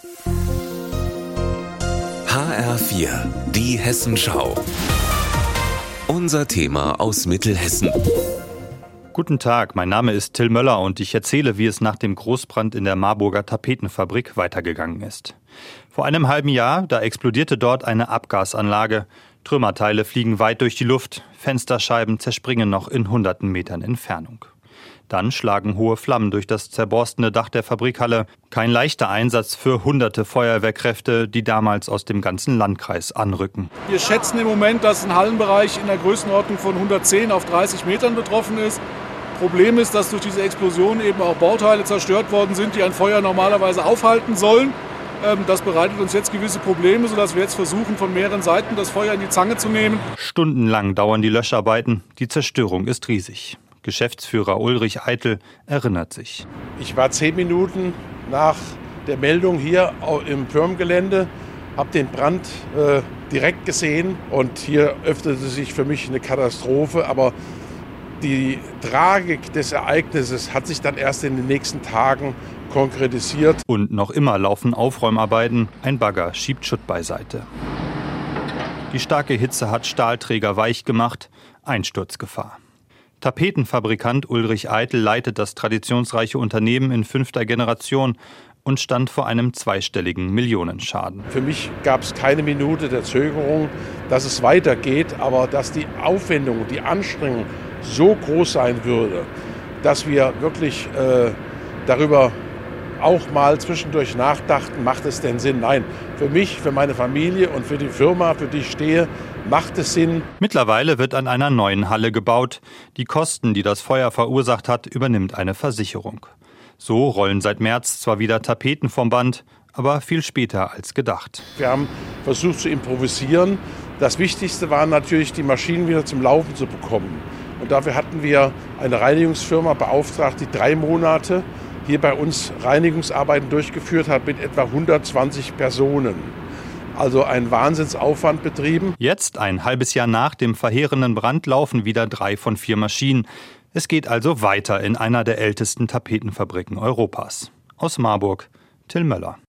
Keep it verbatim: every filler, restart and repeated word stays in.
H R vier, die Hessenschau. Unser Thema aus Mittelhessen. Guten Tag, mein Name ist Till Möller und ich erzähle, wie es nach dem Großbrand in der Marburger Tapetenfabrik weitergegangen ist. Vor einem halben Jahr, da explodierte dort eine Abgasanlage. Trümmerteile fliegen weit durch die Luft, Fensterscheiben zerspringen noch in hunderten Metern Entfernung. Dann schlagen hohe Flammen durch das zerborstene Dach der Fabrikhalle. Kein leichter Einsatz für hunderte Feuerwehrkräfte, die damals aus dem ganzen Landkreis anrücken. Wir schätzen im Moment, dass ein Hallenbereich in der Größenordnung von hundertzehn auf dreißig Metern betroffen ist. Problem ist, dass durch diese Explosion eben auch Bauteile zerstört worden sind, die ein Feuer normalerweise aufhalten sollen. Das bereitet uns jetzt gewisse Probleme, sodass wir jetzt versuchen, von mehreren Seiten das Feuer in die Zange zu nehmen. Stundenlang dauern die Löscharbeiten. Die Zerstörung ist riesig. Geschäftsführer Ulrich Eitel erinnert sich. Ich war zehn Minuten nach der Meldung hier im Firmengelände, habe den Brand äh, direkt gesehen und hier öffnete sich für mich eine Katastrophe. Aber die Tragik des Ereignisses hat sich dann erst in den nächsten Tagen konkretisiert. Und noch immer laufen Aufräumarbeiten. Ein Bagger schiebt Schutt beiseite. Die starke Hitze hat Stahlträger weich gemacht. Einsturzgefahr. Tapetenfabrikant Ulrich Eitel leitet das traditionsreiche Unternehmen in fünfter Generation und stand vor einem zweistelligen Millionenschaden. Für mich gab es keine Minute der Zögerung, dass es weitergeht, aber dass die Aufwendung, die Anstrengung so groß sein würde, dass wir wirklich äh, darüber auch mal zwischendurch nachdachten, macht es denn Sinn? Nein, für mich, für meine Familie und für die Firma, für die ich stehe, macht es Sinn. Mittlerweile wird an einer neuen Halle gebaut. Die Kosten, die das Feuer verursacht hat, übernimmt eine Versicherung. So rollen seit März zwar wieder Tapeten vom Band, aber viel später als gedacht. Wir haben versucht zu improvisieren. Das Wichtigste war natürlich, die Maschinen wieder zum Laufen zu bekommen. Und dafür hatten wir eine Reinigungsfirma beauftragt, die drei Monate hier bei uns Reinigungsarbeiten durchgeführt hat mit etwa hundertzwanzig Personen. Also ein Wahnsinnsaufwand betrieben. Jetzt, ein halbes Jahr nach dem verheerenden Brand, laufen wieder drei von vier Maschinen. Es geht also weiter in einer der ältesten Tapetenfabriken Europas. Aus Marburg, Till Möller.